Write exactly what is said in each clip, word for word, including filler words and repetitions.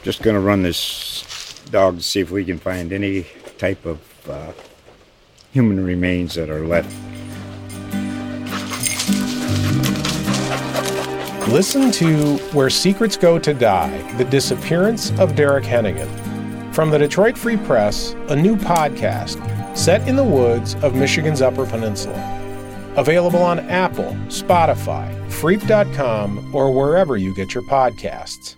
just going to run this dog to see if we can find any type of uh, human remains that are left. Listen to Where Secrets Go to Die, The Disappearance of Derek Hennigan. From the Detroit Free Press, a new podcast set in the woods of Michigan's Upper Peninsula. Available on Apple, Spotify, Freep dot com, or wherever you get your podcasts.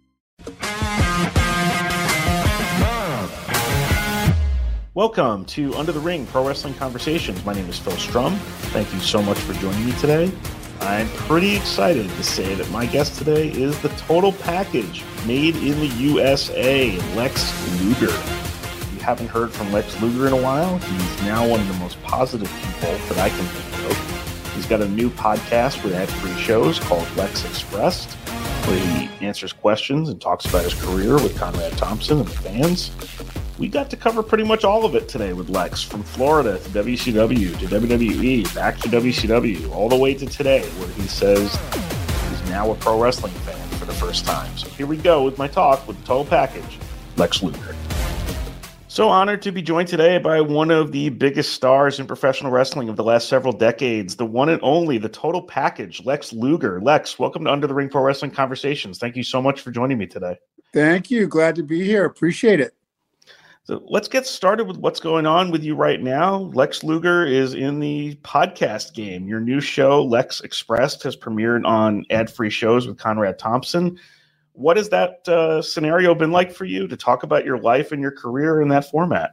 Welcome to Under the Ring Pro Wrestling Conversations. My name is Phil Strum. Thank you so much for joining me today. I'm pretty excited to say that my guest today is the total package, made in the U S A, Lex Luger. If you haven't heard from Lex Luger in a while, he's now one of the most positive people that I can think of. He's got a new podcast with ad-free shows called Lex Expressed, where he answers questions and talks about his career with Conrad Thompson and the fans. We got to cover pretty much all of it today with Lex, from Florida to W C W to W W E, back to W C W, all the way to today, where he says he's now a pro wrestling fan for the first time. So here we go with my talk with the total package, Lex Luger. So honored to be joined today by one of the biggest stars in professional wrestling of the last several decades, the one and only, the total package, Lex Luger. Lex, welcome to Under the Ring Pro Wrestling Conversations. Thank you so much for joining me today. Thank you. Glad to be here. Appreciate it. So let's get started with what's going on with you right now. Lex Luger is in the podcast game. Your new show, Lex Expressed, has premiered on ad-free shows with Conrad Thompson. What has that uh, scenario been like for you to talk about your life and your career in that format?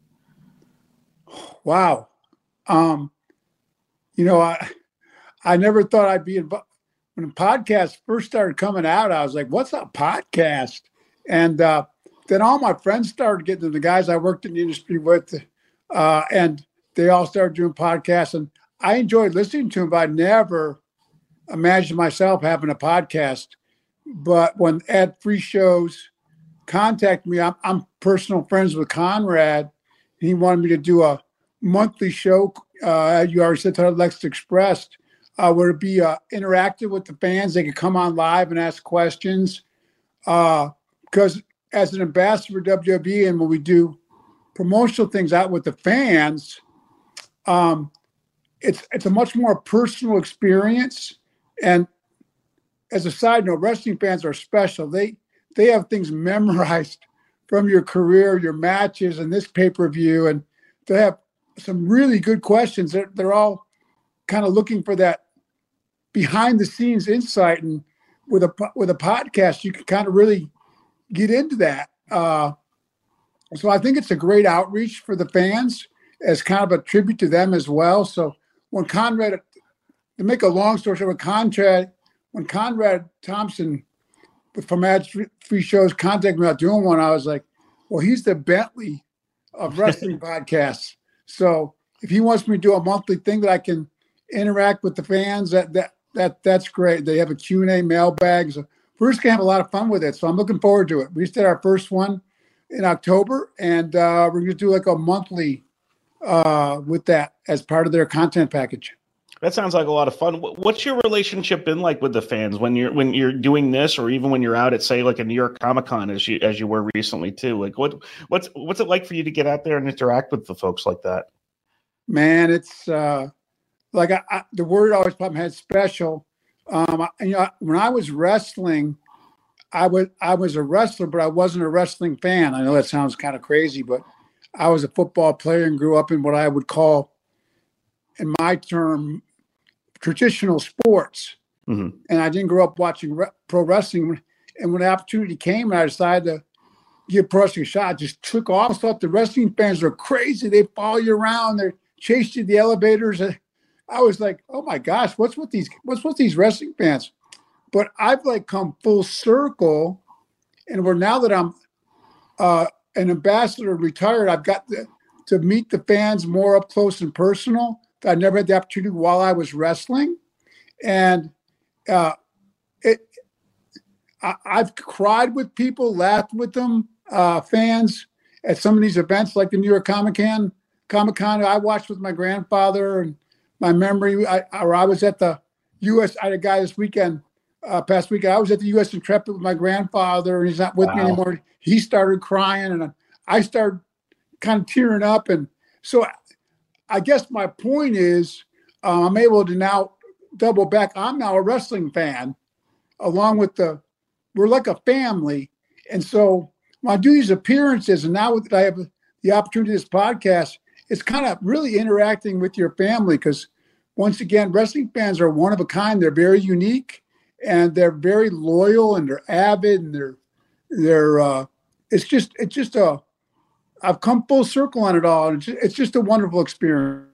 Wow. Um, you know, I I never thought I'd be involved. When the podcast first started coming out, I was like, what's a podcast? And uh, then all my friends started getting, the guys I worked in the industry with, uh, and they all started doing podcasts. And I enjoyed listening to them, but I never imagined myself having a podcast. But when ad-free shows contact me, I'm, I'm personal friends with Conrad. He wanted me to do a monthly show. Uh, you already said to Lex Expressed, uh, where it'd be uh, interactive with the fans. They could come on live and ask questions. Uh, because as an ambassador for W W E, and when we do promotional things out with the fans, um, it's it's a much more personal experience. And as a side note, wrestling fans are special. They they have things memorized from your career, your matches, and this pay-per-view, and they have some really good questions. They're, they're all kind of looking for that behind-the-scenes insight, and with a with a podcast, you can kind of really get into that. Uh, so I think it's a great outreach for the fans as kind of a tribute to them as well. So when Conrad, to make a long story short, when Conrad, when Conrad Thompson from Ad Free Shows contacted me about doing one, I was like, well, he's the Bentley of wrestling podcasts. So if he wants me to do a monthly thing that I can interact with the fans, that that that that's great. They have a Q and A mailbag. So we're just going to have a lot of fun with it. So I'm looking forward to it. We just did our first one in October, and uh, we're going to do like a monthly uh, with that as part of their content package. That sounds like a lot of fun. What's your relationship been like with the fans when you're when you're doing this, or even when you're out at, say, like a New York Comic Con, as you as you were recently too? Like, what what's what's it like for you to get out there and interact with the folks like that? Man, it's uh, like I, I, the word always popped in my head, special. Um, I, you know, when I was wrestling, I was I was a wrestler, but I wasn't a wrestling fan. I know that sounds kind of crazy, but I was a football player and grew up in what I would call, in my term, traditional sports. Mm-hmm. And I didn't grow up watching re- pro wrestling. And when the opportunity came and I decided to give pro wrestling a shot, I just took off. I thought the wrestling fans are crazy. They follow you around. They chase you to the elevators. I was like, oh my gosh, what's with these, what's with these wrestling fans? But I've like come full circle. And where now that I'm uh, an ambassador, retired, I've got to, to meet the fans more up close and personal. I never had the opportunity while I was wrestling. And uh, it, I, I've cried with people, laughed with them, uh, fans at some of these events like the New York Comic Con. Comic Con I watched with my grandfather, and my memory, I, or I was at the U S I had a guy this weekend uh, past week. I was at the U S Intrepid with my grandfather, and he's not with wow. me anymore. He started crying, and I started kind of tearing up. And so I guess my point is uh, I'm able to now double back. I'm now a wrestling fan, along with the, we're like a family. And so when I do these appearances, and now that I have the opportunity of this podcast, it's kind of really interacting with your family, because once again, wrestling fans are one of a kind. They're very unique, and they're very loyal, and they're avid, and they're, they're, uh, it's just, it's just a, I've come full circle on it all. And it's just, it's just a wonderful experience.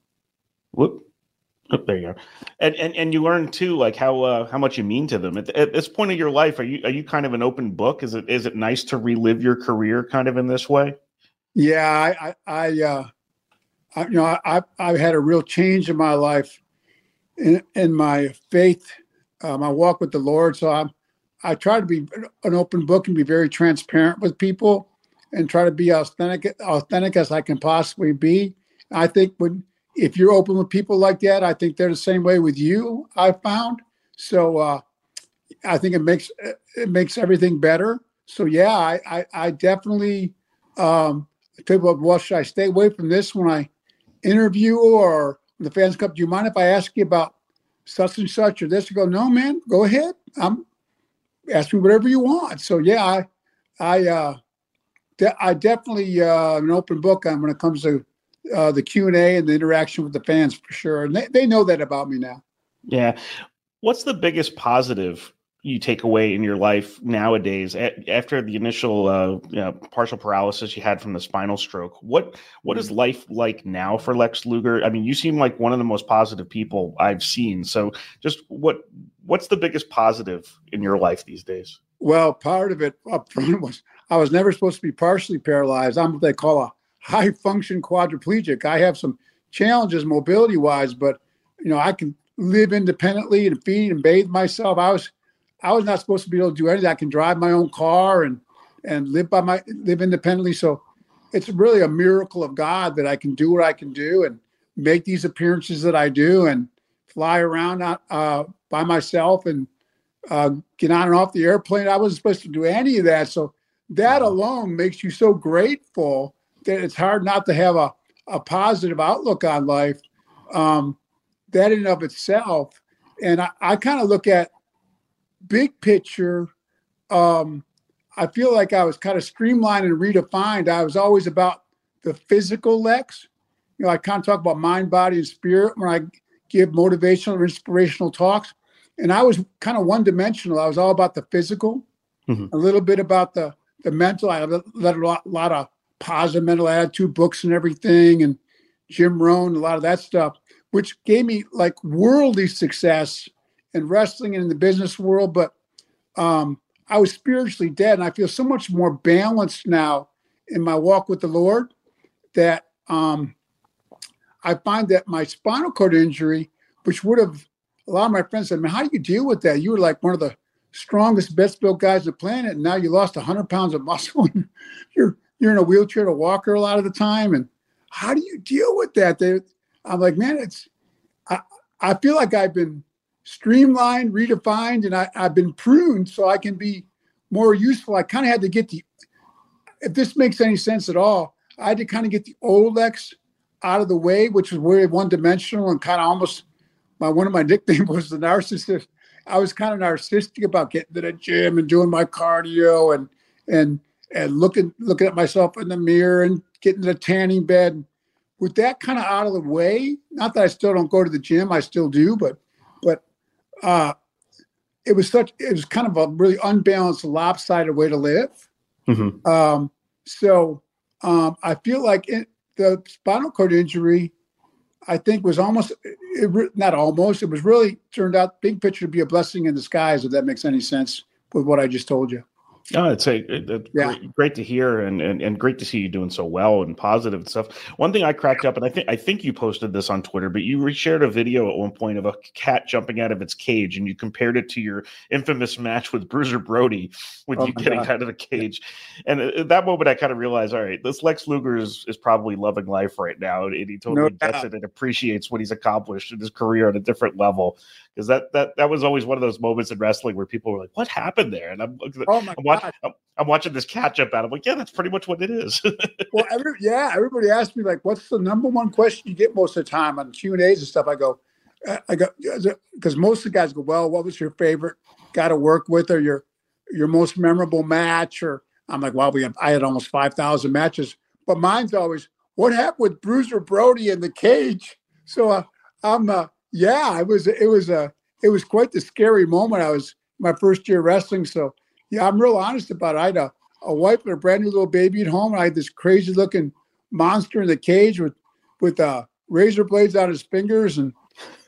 Whoop. Oh, there you go. And, and, and you learn too, like how, uh, how much you mean to them at, at this point of your life. Are you, are you kind of an open book? Is it, is it nice to relive your career kind of in this way? Yeah. I, I, I uh, I, you know, I, I've had a real change in my life, in, in my faith, uh, my walk with the Lord. So I'm, I try to be an open book and be very transparent with people, and try to be authentic, authentic as I can possibly be. I think when, if you're open with people like that, I think they're the same way with you, I found. So uh, I think it makes, it makes everything better. So yeah, I, I, I definitely, um, people, well, should I stay away from this when I interview, or when the fans come, do you mind if I ask you about such and such or this? You go, no, man, go ahead. I'm ask me whatever you want. So yeah, I, I, uh, de- I definitely uh, an open book on when it comes to uh, the Q and A and the interaction with the fans, for sure. And they, they know that about me now. Yeah. What's the biggest positive you take away in your life nowadays a- after the initial uh, you know, partial paralysis you had from the spinal stroke? What what is life like now for Lex Luger? I mean, you seem like one of the most positive people I've seen. So just what what's the biggest positive in your life these days? Well, part of it up front was I was never supposed to be partially paralyzed. I'm what they call a high function quadriplegic. I have some challenges mobility wise, but you know, I can live independently and feed and bathe myself. I was I was not supposed to be able to do anything. I can drive my own car and and live by my live independently. So it's really a miracle of God that I can do what I can do and make these appearances that I do and fly around uh, by myself and uh, get on and off the airplane. I wasn't supposed to do any of that. So that alone makes you so grateful that it's hard not to have a, a positive outlook on life. Um, that in and of itself. And I, I kind of look at big picture. Um, I feel like I was kind of streamlined and redefined. I was always about the physical Lex. You know, I kind of talk about mind, body, and spirit when I give motivational or inspirational talks. And I was kind of one dimensional. I was all about the physical, mm-hmm. a little bit about the, the mental. I read a lot, a lot of positive mental attitude books and everything, and Jim Rohn, a lot of that stuff, which gave me like worldly success in wrestling and in the business world. But um, I was spiritually dead, and I feel so much more balanced now in my walk with the Lord that um, I find that my spinal cord injury, which would have, a lot of my friends said, man, how do you deal with that? You were like one of the strongest, best built guys on the planet, and now you lost one hundred pounds of muscle, and you're you're in a wheelchair to walker a lot of the time. And how do you deal with that? They, I'm like, man, it's, I, I feel like I've been streamlined, redefined, and I, I've been pruned so I can be more useful. I kind of had to get the, if this makes any sense at all, I had to kind of get the old Lex out of the way, which was very one-dimensional and kind of almost, my one of my nicknames was the narcissist. I was kind of narcissistic about getting to the gym and doing my cardio and and and looking looking at myself in the mirror and getting to the tanning bed. With that kind of out of the way, not that I still don't go to the gym, I still do, but but uh, it was such it was kind of a really unbalanced, lopsided way to live. Mm-hmm. Um, so um, I feel like it, the spinal cord injury, I think, was almost it, not almost. It was really turned out big picture to be a blessing in disguise. If that makes any sense with what I just told you. No, it's a, it, it, Yeah. great, great to hear, and, and and great to see you doing so well and positive and stuff. One thing I cracked up, and I think I think you posted this on Twitter, but you shared a video at one point of a cat jumping out of its cage, and you compared it to your infamous match with Bruiser Brody, with Oh you my getting God. out of the cage. And at that moment, I kind of realized, all right, this Lex Luger is, is probably loving life right now, and he totally No gets doubt. it and appreciates what he's accomplished in his career at a different level. Because that that that was always one of those moments in wrestling where people were like, "What happened there?" And I'm, Oh my I'm watching. God. I'm, I'm watching this cat jump out. I'm like, yeah, that's pretty much what it is. Well, every, yeah, everybody asks me, like, what's the number one question you get most of the time on Q and A's and stuff? I go, uh, I go, because most of the guys go, well, what was your favorite guy to work with, or your your most memorable match? Or I'm like, well, we have, I had almost five thousand matches, but mine's always, what happened with Bruiser Brody in the cage? So uh, I'm, uh, yeah, it was, it was a, it was quite the scary moment. I was my first year wrestling, so yeah, I'm real honest about it. I had a, a wife and a brand new little baby at home, and I had this crazy looking monster in the cage with with uh, razor blades on his fingers, and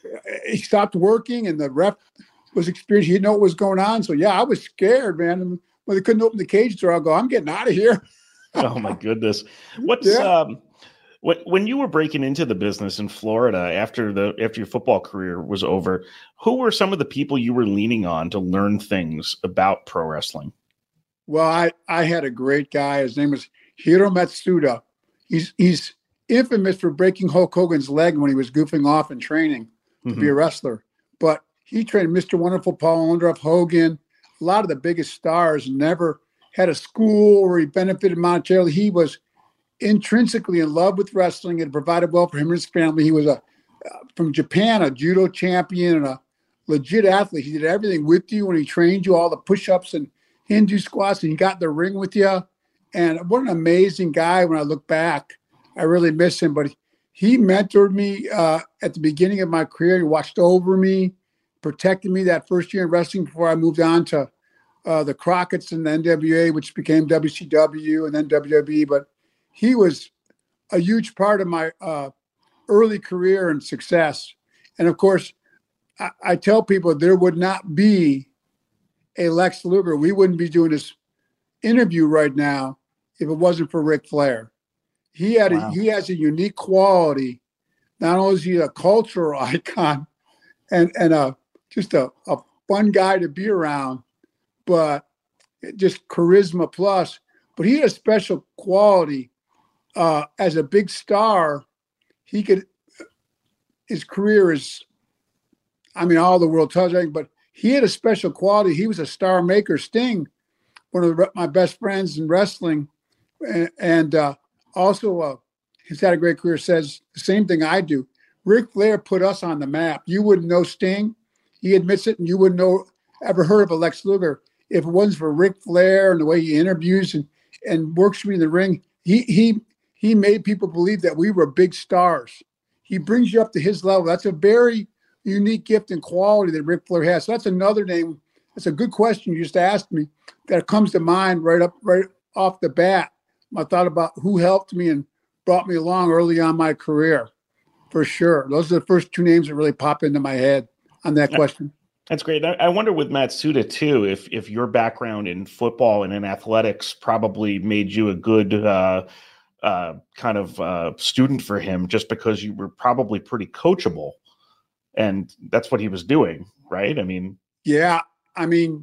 he stopped working, and the ref was experienced. He didn't know what was going on, so yeah, I was scared, man. And when they couldn't open the cage door, I'll go, I'm getting out of here. Oh my goodness. What's Yeah. um when when you were breaking into the business in Florida after the after your football career was over, who were some of the people you were leaning on to learn things about pro wrestling? Well, I, I had a great guy. His name was Hiro Matsuda. He's he's infamous for breaking Hulk Hogan's leg when he was goofing off in training to Mm-hmm. be a wrestler. But he trained Mister Wonderful, Paul Orndorff, Hogan, a lot of the biggest stars, and never had a school where he benefited monetarily. He was intrinsically in love with wrestling and provided well for him and his family. He was a uh, from Japan, a judo champion and a legit athlete. He did everything with you when he trained you, all the push-ups and Hindu squats, and he got in the ring with you. And what an amazing guy. When I look back, I really miss him, but he, he mentored me uh, at the beginning of my career. He watched over me, protected me that first year in wrestling before I moved on to uh, the Crockett's and the N W A, which became W C W and then W W E. But he was a huge part of my uh, early career and success. And of course, I, I tell people there would not be a Lex Luger. We wouldn't be doing this interview right now if it wasn't for Ric Flair. He had Wow. a, he has a unique quality. Not only is he a cultural icon and and a just a, a fun guy to be around, but just charisma plus. But he had a special quality uh, as a big star. He could his career is, I mean, all the world tells you, but he had a special quality. He was a star maker. Sting, one of the, my best friends in wrestling, and, and uh, also uh, he's had a great career, says the same thing I do. Ric Flair put us on the map. You wouldn't know Sting. He admits it, and you wouldn't know, ever heard of a Lex Luger if it wasn't for Ric Flair and the way he interviews and, and works me in the ring. He, he, he made people believe that we were big stars. He brings you up to his level. That's a very unique gift and quality that Ric Flair has. So that's another name. That's a good question you just asked me that comes to mind right up, right off the bat. I thought about who helped me and brought me along early on in my career, for sure. Those are the first two names that really pop into my head on that question. That's great. I, I wonder with Matsuda too, if if your background in football and in athletics probably made you a good uh, uh, kind of uh, student for him, just because you were probably pretty coachable. And that's what he was doing, right? I mean, yeah, I mean,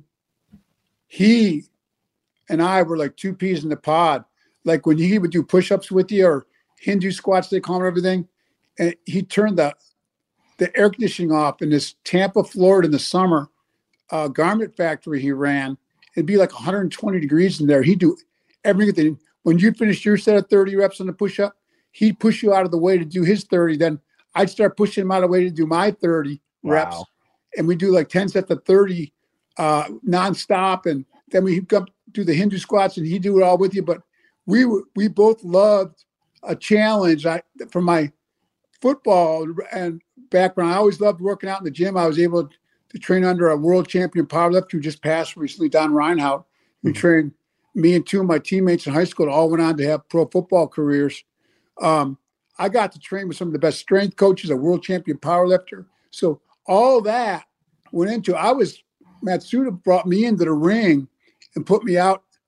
he and I were like two peas in the pod. Like when he would do push-ups with you or Hindu squats, they call them everything. And he turned the the air conditioning off in this Tampa, Florida in the summer uh, garment factory he ran. It'd be like one hundred twenty degrees in there. He'd do everything. When you finish your set of thirty reps on the push-up, he'd push you out of the way to do his thirty. Then I'd start pushing him out of the way to do my thirty reps. Wow. And we do like ten sets of thirty uh, nonstop. And then we come do the Hindu squats and he'd do it all with you. But we were, we both loved a challenge. I, from my football and background, I always loved working out in the gym. I was able to train under a world champion powerlifter who just passed recently, Don Reinhardt, who mm-hmm. trained me and two of my teammates in high school, all went on to have pro football careers. Um, I got to train with some of the best strength coaches, a world champion powerlifter. So all that went into, I was, Matsuda brought me into the ring and put me out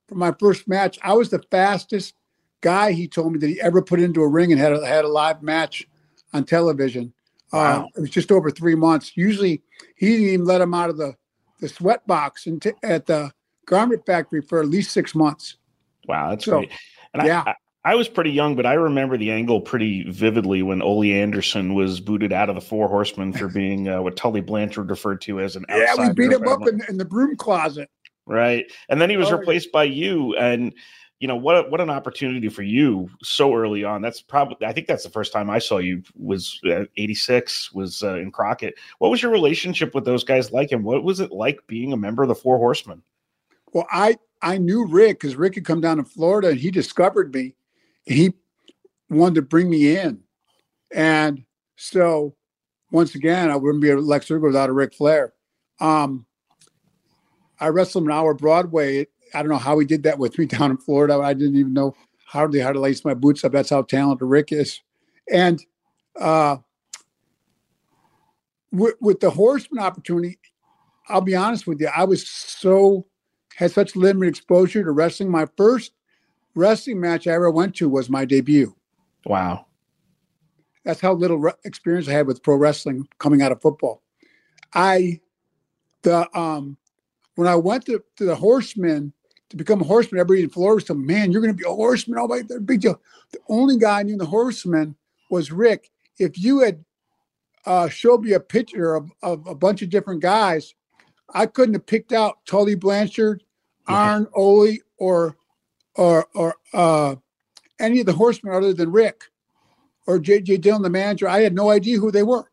for my first match, I was the fastest guy, he told me, that he ever put into a ring and had a, had a live match on television. Wow. Uh, it was just over three months. Usually he didn't even let him out of the, the sweat box and t- at the garment factory for at least six months. Wow, that's So, great. And yeah. I, I, I was pretty young, but I remember the angle pretty vividly when Ole Anderson was booted out of the Four Horsemen for being uh, what Tully Blanchard referred to as an Yeah, outsider. we beat him up family. in, in the broom closet. Right. And then he was Oh, replaced by you. And, you know, what what an opportunity for you so early on. That's probably, I think that's the first time I saw you was uh, eighty-six, was uh, in Crockett. What was your relationship with those guys like? And what was it like being a member of the Four Horsemen? Well, I, I knew Rick because Rick had come down to Florida and he discovered me. He wanted to bring me in. And so, once again, I wouldn't be a Lex Luger without a Ric Flair. Um, I wrestled an hour Broadway. I don't know how he did that with me down in Florida. I didn't even know hardly how to lace my boots up. That's how talented Rick is. And uh, with, with the Horseman opportunity, I'll be honest with you, I was so, had such limited exposure to wrestling. My first wrestling match I ever went to was my debut. Wow. That's how little re- experience I had with pro wrestling coming out of football. I, the, um, when I went to, to the Horsemen to become a Horseman, everybody in Florida was telling me, man, you're going to be a Horseman. Oh, my, big deal. The only guy I knew in the Horsemen was Rick. If you had uh, showed me a picture of, of a bunch of different guys, I couldn't have picked out Tully Blanchard, Yeah. Arn, Ole, or or or uh, any of the Horsemen other than Rick or J J Dillon, the manager. I had no idea who they were.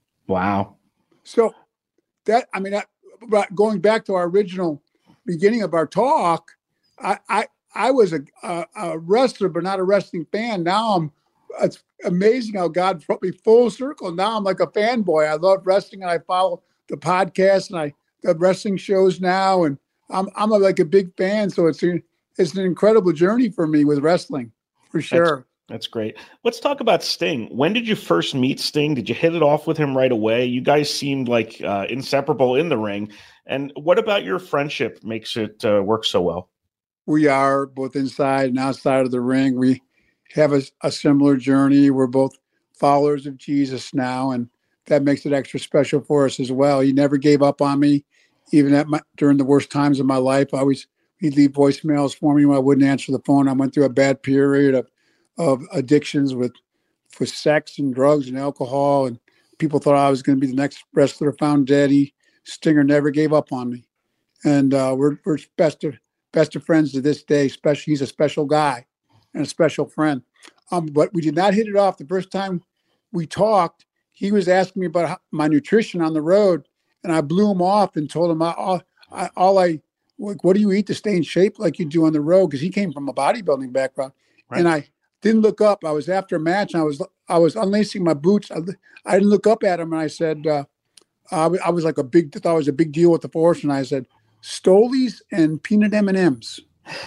Wow. So that, I mean, that, but going back to our original beginning of our talk, I I, I was a, a, a wrestler, but not a wrestling fan. Now I'm, it's amazing how God brought me full circle. Now I'm like a fanboy. I love wrestling and I follow the podcast and I the wrestling shows now, and I'm I'm a, like a big fan. So it's a, it's an incredible journey for me with wrestling, for sure. That's, that's great. Let's talk about Sting. When did you first meet Sting? Did you hit it off with him right away? You guys seemed like uh, inseparable in the ring. And what about your friendship makes it uh, work so well? We are both inside and outside of the ring. We have a, a similar journey. We're both followers of Jesus now, and that makes it extra special for us as well. He never gave up on me, even at my, during the worst times of my life. I always, he'd leave voicemails for me when I wouldn't answer the phone. I went through a bad period of, of addictions with, with sex and drugs and alcohol, and people thought I was going to be the next wrestler found dead. He, Stinger never gave up on me, and uh, we're we're best of best of friends to this day. Special, he's a special guy and a special friend. Um, but we did not hit it off the first time we talked. He was asking me about how, my nutrition on the road, and I blew him off and told him I, all I all I like, what do you eat to stay in shape like you do on the road? Because he came from a bodybuilding background, Right. and I didn't look up. I was after a match, and I was I was unlacing my boots. I, I didn't look up at him, and I said. Uh, I, I was like a big, thought it was a big deal with the Force, and I said, Stolies and peanut M and M's.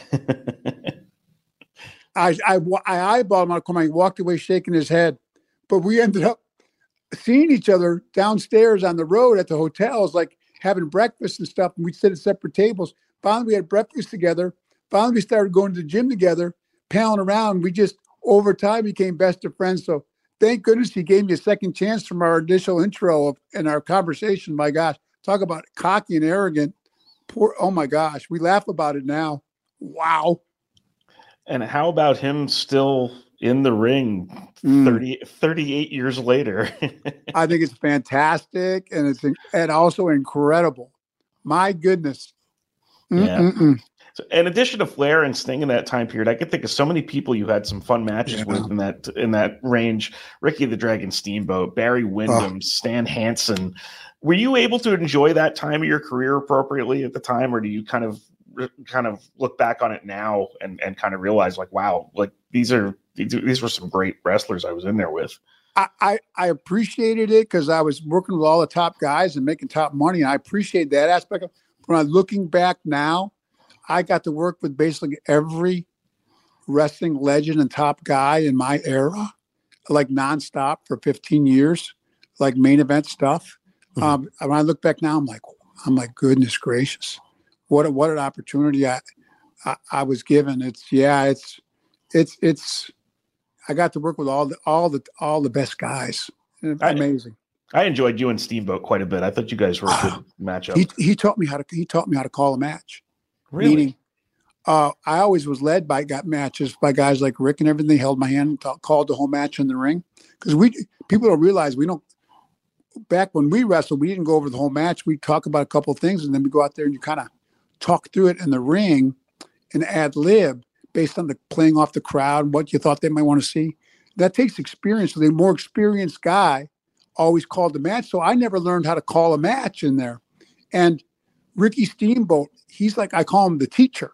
I, I, I eyeballed him out of the corner. He walked away shaking his head. But we ended up seeing each other downstairs on the road at the hotels, like having breakfast and stuff. And we'd sit at separate tables. Finally, we had breakfast together. Finally, we started going to the gym together, palling around. We just, over time, became best of friends. So thank goodness he gave me a second chance from our initial intro of, in our conversation. My gosh, talk about cocky and arrogant. Poor, oh my gosh, we laugh about it now. Wow. And how about him still in the ring Mm. thirty, thirty-eight years later? I think it's fantastic, and it's and also incredible. My goodness. Yeah. Mm-mm-mm. So in addition to Flair and Sting in that time period, I could think of so many people you had some fun matches Yeah. with in that in that range. Ricky the Dragon Steamboat, Barry Windham, Oh. Stan Hansen. Were you able to enjoy that time of your career appropriately at the time, or do you kind of kind of look back on it now and, and kind of realize like, wow, like these are these, these were some great wrestlers I was in there with? I, I, I appreciated it because I was working with all the top guys and making top money. And I appreciate that aspect. Of, when I'm looking back now, I got to work with basically every wrestling legend and top guy in my era, like nonstop for fifteen years, like main event stuff. Mhm. Um, when I look back now, I'm like, I'm like, goodness gracious, what a, what an opportunity! I I, I was given. It's yeah, it's it's it's. I got to work with all the all the all the best guys. Amazing. I, I enjoyed you and Steamboat quite a bit. I thought you guys were a good matchup. He he taught me how to he taught me how to call a match. Really? Meaning, uh, I always was led by got matches by guys like Rick and everything. They held my hand, and t- called the whole match in the ring because we people don't realize we don't. Back when we wrestled, we didn't go over the whole match. We talk about a couple of things, and then we go out there and you kind of talk through it in the ring and ad lib based on the playing off the crowd and what you thought they might want to see. That takes experience. So the more experienced guy always called the match. So I never learned how to call a match in there. And Ricky Steamboat, he's like, I call him the teacher.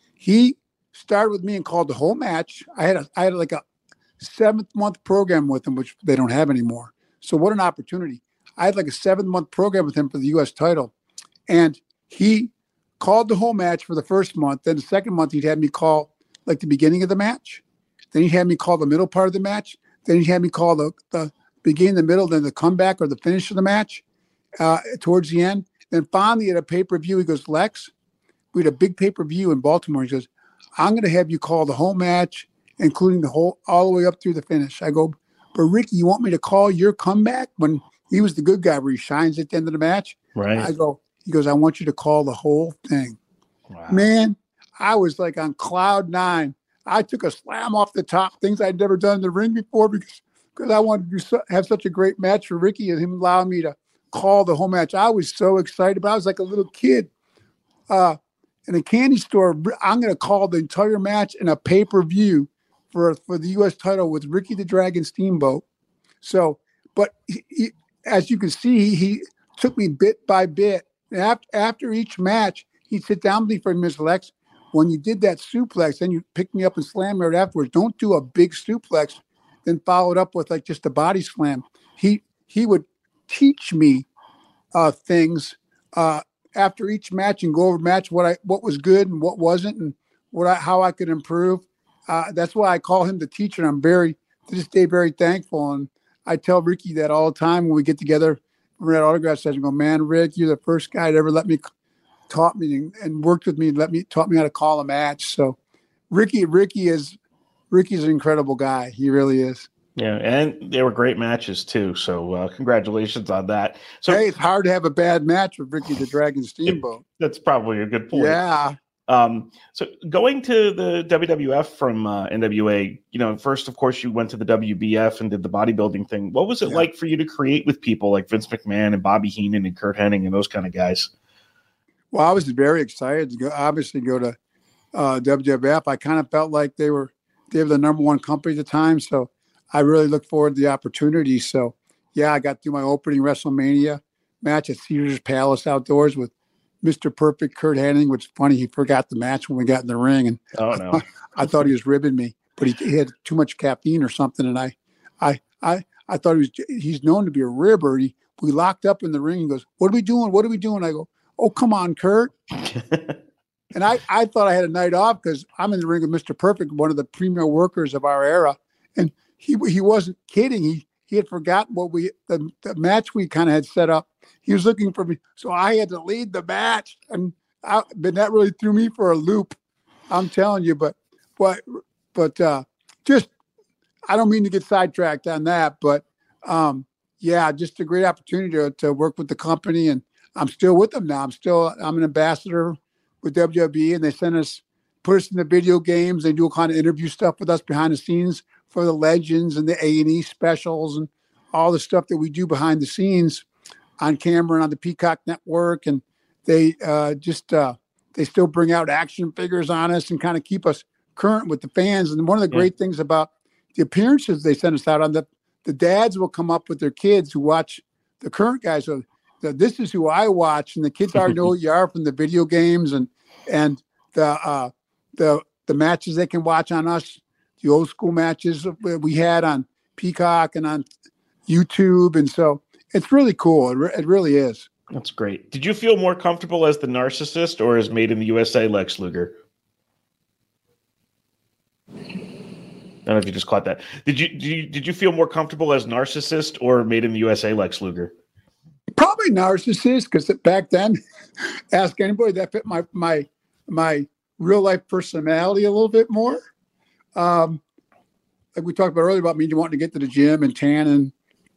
He started with me and called the whole match. I had a, I had like a seventh month program with him, which they don't have anymore. So what an opportunity. I had like a seven month program with him for the U S title. And he called the whole match for the first month. Then the second month, he'd had me call like the beginning of the match. Then he had me call the middle part of the match. Then he had me call the, the beginning, the middle, then the comeback or the finish of the match uh, towards the end. Then finally at a pay-per-view, he goes, Lex, we had a big pay-per-view in Baltimore. He goes, I'm going to have you call the whole match, including the whole, all the way up through the finish. I go, but Ricky, you want me to call your comeback when he was the good guy where he shines at the end of the match? Right. I go, he goes, I want you to call the whole thing. Wow. Man, I was like on cloud nine. I took a slam off the top, things I'd never done in the ring before because, because I wanted to so, have such a great match for Ricky and him allowing me to call the whole match. I was so excited, but I was like a little kid uh, in a candy store. I'm going to call the entire match in a pay-per-view for, for the U S title with Ricky the Dragon Steamboat. So, but he, he, as you can see, he took me bit by bit. And after, after each match, he'd sit down with me for Miz Lex. When you did that suplex, then you picked me up and slammed me right afterwards. Don't do a big suplex, then follow it up with like just a body slam. He he would teach me uh, things uh, after each match and go over match what I what was good and what wasn't and what I, how I could improve. Uh, that's why I call him the teacher. And I'm very to this day very thankful. And I tell Ricky that all the time when we get together. We're at autograph session. Go, man, Rick, you're the first guy to ever let me taught me and, and worked with me and let me taught me how to call a match. So, Ricky, Ricky is Ricky's an incredible guy. He really is. Yeah, and they were great matches too. So, uh, congratulations on that. So, hey, it's hard to have a bad match with Ricky the Dragon Steamboat. That's probably a good point. Yeah. Um, so going to the W W F from uh, N W A, you know, first, of course, you went to the W B F and did the bodybuilding thing. What was it yeah. like for you to create with people like Vince McMahon and Bobby Heenan and Kurt Hennig and those kind of guys? Well, I was very excited to go, obviously go to uh, W W F. I kind of felt like they were, they were the number one company at the time. So I really looked forward to the opportunity. So yeah, I got through my opening WrestleMania match at Caesars Palace outdoors with Mister Perfect Kurt Hennig, which is funny. He forgot the match when we got in the ring, and oh no, I thought he was ribbing me, but he, he had too much caffeine or something. And I, I, I, I thought he was. He's known to be a ribber. He, we locked up in the ring. He goes, "What are we doing? What are we doing?" I go, "Oh, come on, Kurt." And I, I thought I had a night off because I'm in the ring with Mister Perfect, one of the premier workers of our era, and he he wasn't kidding. He he had forgotten what we the, the match we kind of had set up. He was looking for me, so I had to lead the match, and I, but that really threw me for a loop. I'm telling you, but but but uh, just I don't mean to get sidetracked on that, but um, yeah, just a great opportunity to, to work with the company, and I'm still with them now. I'm still I'm an ambassador with W W E, and they send us put us in the video games. They do a kind of interview stuff with us behind the scenes for the legends and the A and E specials and all the stuff that we do behind the scenes on camera and on the Peacock Network. And they uh, just, uh, they still bring out action figures on us and kind of keep us current with the fans. And one of the great yeah. things about the appearances they send us out on, the, the dads will come up with their kids who watch the current guys. So the, this is who I watch. And the kids already know who you are from the video games and, and the, uh, the, the matches they can watch on us, the old school matches we had on Peacock and on YouTube. And so it's really cool. It, re- it really is. That's great. Did you feel more comfortable as the narcissist or as Made in the U S A Lex Luger? I don't know if you just caught that. Did you, did you did you feel more comfortable as narcissist or Made in the U S A Lex Luger? Probably narcissist, because back then, ask anybody that fit my my my real life personality a little bit more. Um, like we talked about earlier about me wanting to get to the gym and tan and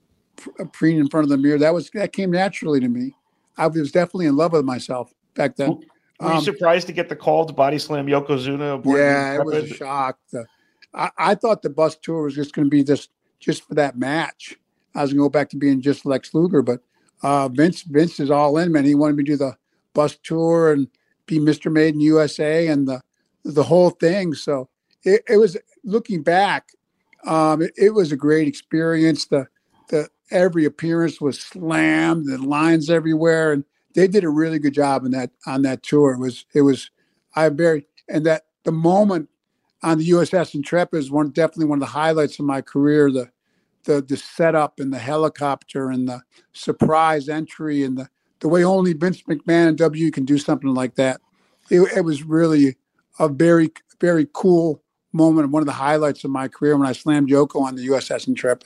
preen in front of the mirror. That was that came naturally to me. I was definitely in love with myself back then. Were you um, surprised to get the call to body slam Yokozuna? aboard yeah, the it was a Intrepid? shock. The, I, I thought the bus tour was just going to be just just for that match. I was going to go back to being just Lex Luger, but uh, Vince Vince is all in, man. He wanted me to do the bus tour and be Mister Made in U S A and the the whole thing. So it, it was, looking back, um, it, it was a great experience. The the every appearance was slammed, the lines everywhere, and they did a really good job on that on that tour. It was it was I very and that the moment on the U S S Intrepid is one definitely one of the highlights of my career. The the the setup and the helicopter and the surprise entry and the the way only Vince McMahon and W can do something like that. It, it was really a very very cool moment and one of the highlights of my career when I slammed Yoko on the U S S Intrepid.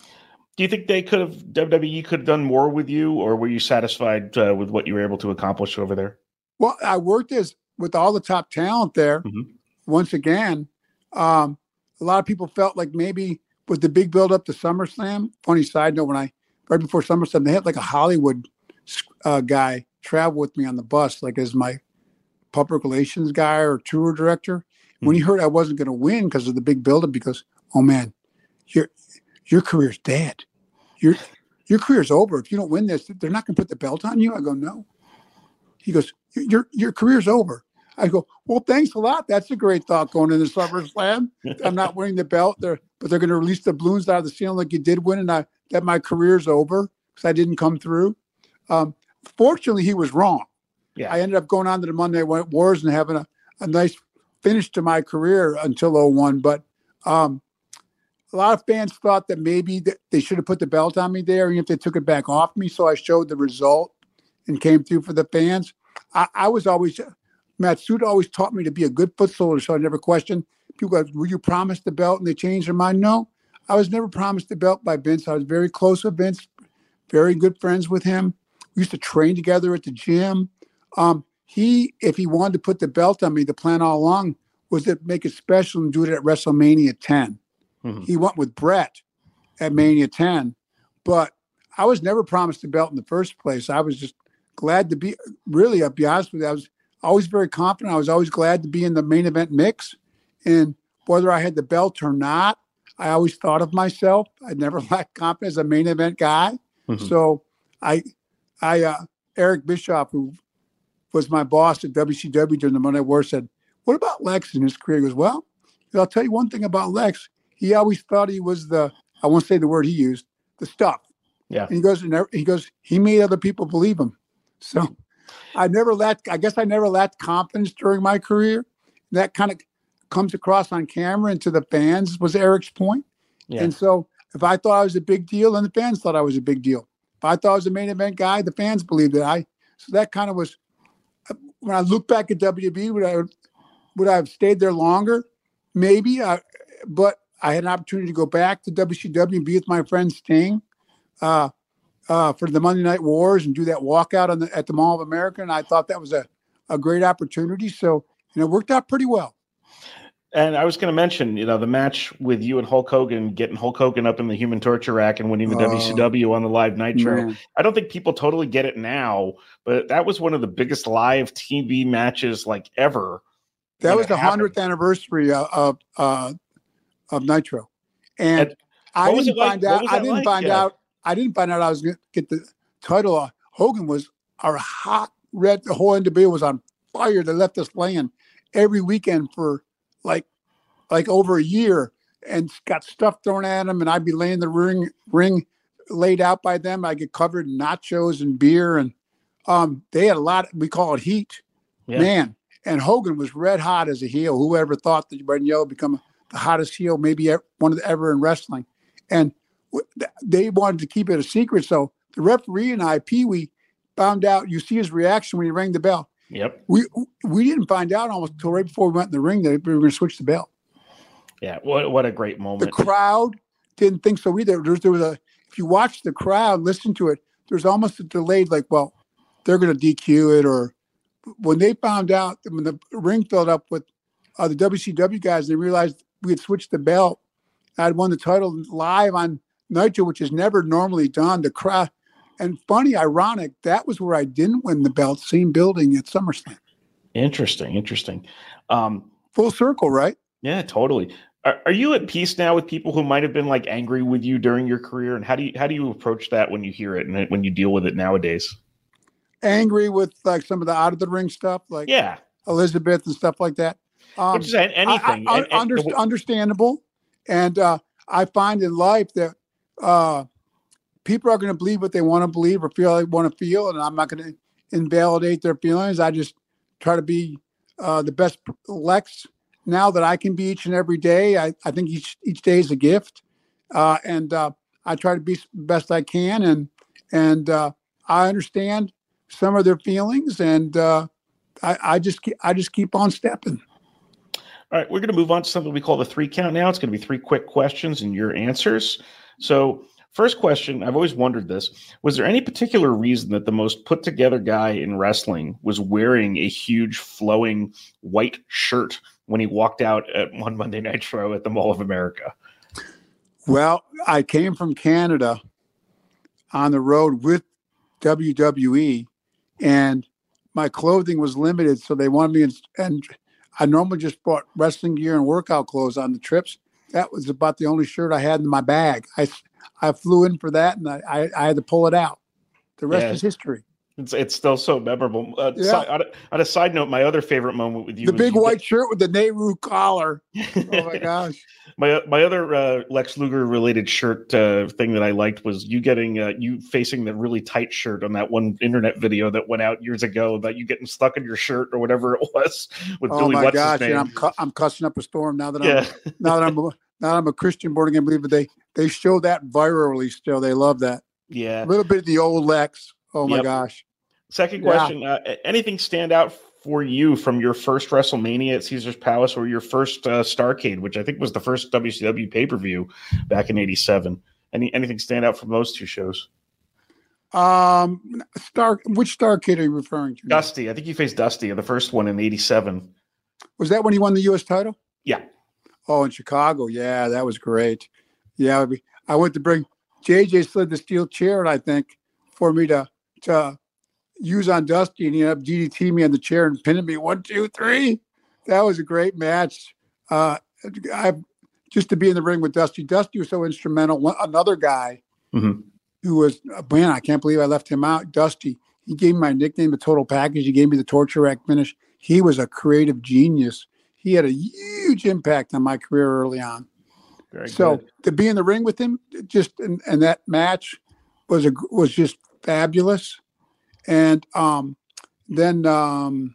Do you think they could have W W E could have done more with you, or were you satisfied uh, with what you were able to accomplish over there? Well, I worked as with all the top talent there. Mm-hmm. Once again, um, a lot of people felt like maybe with the big build up to SummerSlam. Funny side note: when I right before SummerSlam, they had like a Hollywood uh, guy travel with me on the bus, like as my public relations guy or tour director. Mm-hmm. When he heard I wasn't going to win because of the big build up, because oh man, your your career's dead. Your your career's over if you don't win this. They're not going to put the belt on you. I go no. He goes, your your career's over. I go, well, thanks a lot. That's a great thought going into SummerSlam. I'm not winning the belt there, but they're going to release the balloons out of the ceiling like you did win, and I, that my career's over because I didn't come through. Um, fortunately, he was wrong. Yeah, I ended up going on to the Monday Night Wars and having a, a nice finish to my career until oh one. But um, a lot of fans thought that maybe that they should have put the belt on me there, even if they took it back off me. So I showed the result and came through for the fans. I, I was always... Matsuda always taught me to be a good foot soldier, so I never questioned. People go, were you promised the belt and they changed their mind? No, I was never promised the belt by Vince. I was very close with Vince, very good friends with him. We used to train together at the gym. Um, he, if he wanted to put the belt on me, the plan all along was to make it special and do it at WrestleMania ten. Mm-hmm. He went with Brett at Mania ten, but I was never promised the belt in the first place. I was just glad to be, really, I'll be honest with you, I was always very confident. I was always glad to be in the main event mix. And whether I had the belt or not, I always thought of myself. I never lacked confidence as a main event guy. Mm-hmm. So I, I, uh, Eric Bischoff, who was my boss at W C W during the Monday Night War, said, what about Lex in his career? He goes, well, I'll tell you one thing about Lex. He always thought he was the, I won't say the word he used, the stuff. Yeah. And he goes, and he goes, he made other people believe him. So I never lacked, I guess I never lacked confidence during my career. That kind of comes across on camera and to the fans was Eric's point. Yeah. And so if I thought I was a big deal, then the fans thought I was a big deal. If I thought I was a main event guy, the fans believed it. I, so that kind of was, when I look back at W W E, would I, would I have stayed there longer? Maybe, I, but I had an opportunity to go back to W C W and be with my friend Sting. Uh, Uh, for the Monday Night Wars and do that walkout on the, at the Mall of America. And I thought that was a, a great opportunity. So, you know, it worked out pretty well. And I was going to mention, you know, the match with you and Hulk Hogan, getting Hulk Hogan up in the human torture rack and winning the uh, W C W on the live Nitro. Man. I don't think people totally get it now, but that was one of the biggest live T V matches like ever. That was the hundredth anniversary of, of, uh, of Nitro. And, and I didn't find like? out, I didn't like? find yeah. out, I didn't find out I was going to get the title. Uh, Hogan was our hot red. The whole N W A was on fire. They left us laying every weekend for like like over a year and got stuff thrown at them. And I'd be laying the ring ring laid out by them. I get covered in nachos and beer. And um, they had a lot. We call it heat, yeah. man. And Hogan was red hot as a heel. Whoever thought that red and yellow become the hottest heel, maybe one of the ever in wrestling. And they wanted to keep it a secret. So the referee and I, Pee Wee, found out. You see his reaction when he rang the bell. Yep. We we didn't find out almost until right before we went in the ring that we were going to switch the bell. Yeah. What what a great moment. The crowd didn't think so either. There, there was a, if you watch the crowd, listen to it, there's almost a delayed, like, well, they're going to D Q it or when they found out, when the ring filled up with uh, the W C W guys, they realized we had switched the belt. I'd won the title live on Nitro, which is never normally done. The crowd, and funny, ironic, that was where I didn't win the belt, same building at SummerSlam. Interesting, interesting. Um, Full circle, right? Yeah, totally. Are, are you at peace now with people who might have been like angry with you during your career? And how do you how do you approach that when you hear it and when you deal with it nowadays? Angry with like some of the out of the ring stuff, like yeah, Elizabeth and stuff like that. Um, Which is anything. I, I, and, and, under, understandable. And uh, I find in life that uh, people are going to believe what they want to believe or feel they want to feel, and I'm not going to invalidate their feelings. I just try to be uh, the best Lex now that I can be each and every day. I, I think each each day is a gift, uh, and uh, I try to be the best I can, and and uh, I understand some of their feelings, and uh, I, I just keep, I just keep on stepping. All right, we're going to move on to something we call the three count now. It's going to be three quick questions and your answers. So first question, I've always wondered this. Was there any particular reason that the most put together guy in wrestling was wearing a huge flowing white shirt when he walked out at one Monday Nitro at the Mall of America? Well, I came from Canada on the road with W W E, and my clothing was limited, so they wanted me in, and I normally just bought wrestling gear and workout clothes on the trips. That was about the only shirt I had in my bag. I, I flew in for that, and I, I, I had to pull it out. The rest Yeah. is history. It's it's still so memorable. Uh, Yeah. si- on, a, on a side note, my other favorite moment with you, The was big you white shirt with the Nehru collar. get- Oh my gosh. my my other uh, Lex Luger related shirt uh, thing that I liked was you getting uh, you facing the really tight shirt on that one internet video that went out years ago about you getting stuck in your shirt or whatever it was with Oh Billy my what's gosh. his name. And I'm cu- I'm cussing up a storm now that Yeah. I'm now that I'm a, now that I'm a Christian born again believer. They they show that virally still. They love that. Yeah. A little bit of the old Lex. Oh my Yep. gosh. Second Yeah. question: uh, anything stand out for you from your first WrestleMania at Caesar's Palace or your first uh, Starrcade, which I think was the first W C W pay per view back in eighty-seven? Any anything stand out from those two shows? Um, Star. Which Star Kid are you referring to? Dusty, I think you faced Dusty in the first one in eighty-seven. Was that when he won the U S title? Yeah. Oh, in Chicago. Yeah, that was great. Yeah, we- I went to bring J J slid the steel chair, I think, for me to to use on Dusty, and he ended up D D T me on the chair and pinning me one, two, three. That was a great match. Uh, I just to be in the ring with Dusty. Dusty was so instrumental. One, another guy Mhm. who was man, I can't believe I left him out. Dusty. He gave me my nickname, the Total Package. He gave me the Torture Rack finish. He was a creative genius. He had a huge impact on my career early on. Very So good. to be in the ring with him, just and, and that match was a was just fabulous. And um, then um,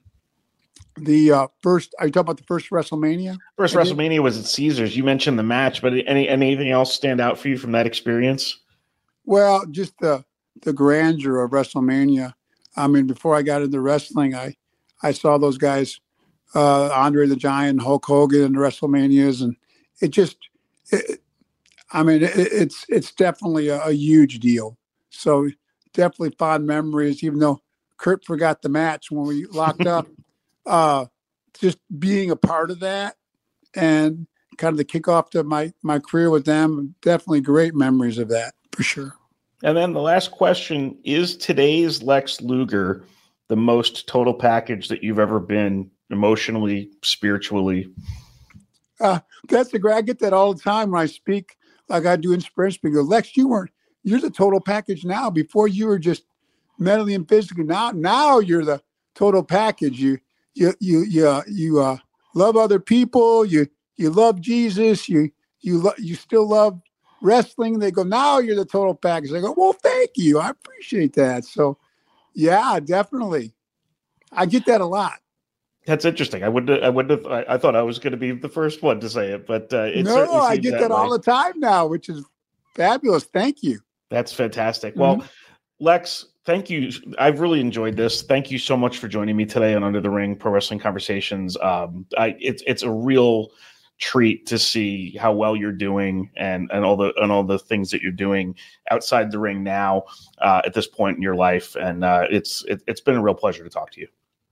the uh, first, are you talking about the first WrestleMania? First I did- WrestleMania was at Caesars. You mentioned the match, but any anything else stand out for you from that experience? Well, just the the grandeur of WrestleMania. I mean, before I got into wrestling, I I saw those guys, uh, Andre the Giant, Hulk Hogan, in the WrestleManias, and it just, it, I mean, it, it's it's definitely a, a huge deal. So definitely fond memories, even though Kurt forgot the match when we locked up. Uh, just being a part of that and kind of the kickoff to my my career with them, definitely great memories of that for sure. And then the last question: is today's Lex Luger the most total package that you've ever been emotionally, spiritually? That's the great. I get that all the time when I speak, like I do inspiration. I go, Lex, you weren't. You're the total package now. Before you were just mentally and physically. Now, now you're the total package. You, you, you, you, uh, you uh, love other people. You, you love Jesus. You, you, lo- you still love wrestling. They go, now you're the total package. I go, well, thank you. I appreciate that. So, yeah, definitely. I get that a lot. That's interesting. I wouldn't. I wouldn't have. I, I thought I was going to be the first one to say it, but uh, it no, certainly I seems get that, way. all the time now, which is fabulous. Thank you. That's fantastic. Well, Lex, thank you. I've really enjoyed this. Thank you so much for joining me today on Under the Ring Pro Wrestling Conversations. Um, I, it's it's a real treat to see how well you're doing and and all the and all the things that you're doing outside the ring now uh, at this point in your life. And uh, it's it, it's been a real pleasure to talk to you.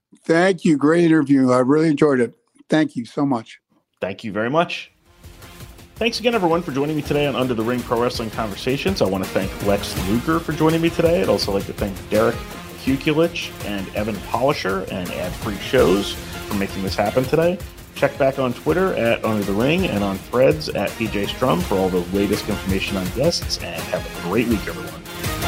Thank you. Great interview. I really enjoyed it. Thank you so much. Thank you very much. Thanks again, everyone, for joining me today on Under the Ring Pro Wrestling Conversations. I want to thank Lex Luger for joining me today. I'd also like to thank Derek Kukulich and Evan Polisher and Ad Free Shows for making this happen today. Check back on Twitter at Under the Ring and on Threads at P J Strum for all the latest information on guests, and have a great week, everyone.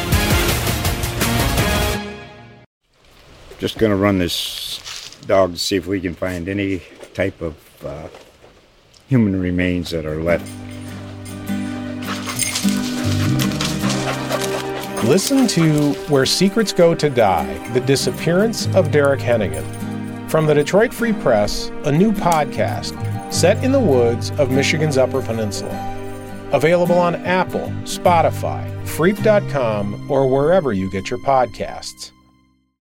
Just going to run this dog to see if we can find any type of uh, human remains that are left. Listen to Where Secrets Go to Die, The Disappearance of Derek Hennigan. From the Detroit Free Press, a new podcast set in the woods of Michigan's Upper Peninsula. Available on Apple, Spotify, Freep dot com, or wherever you get your podcasts.